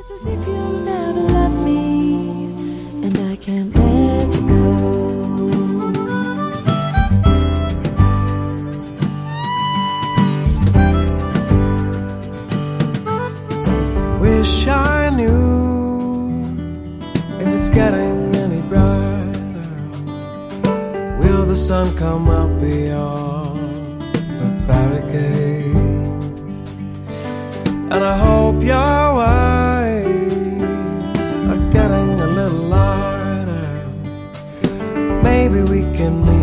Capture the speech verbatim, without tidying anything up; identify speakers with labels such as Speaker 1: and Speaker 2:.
Speaker 1: It's as if you'll never love me, and I can't let you go.
Speaker 2: Wish I knew if it's getting any brighter. Will the sun come up beyond the barricade? And I hope your eyes are getting a little lighter. Maybe we can meet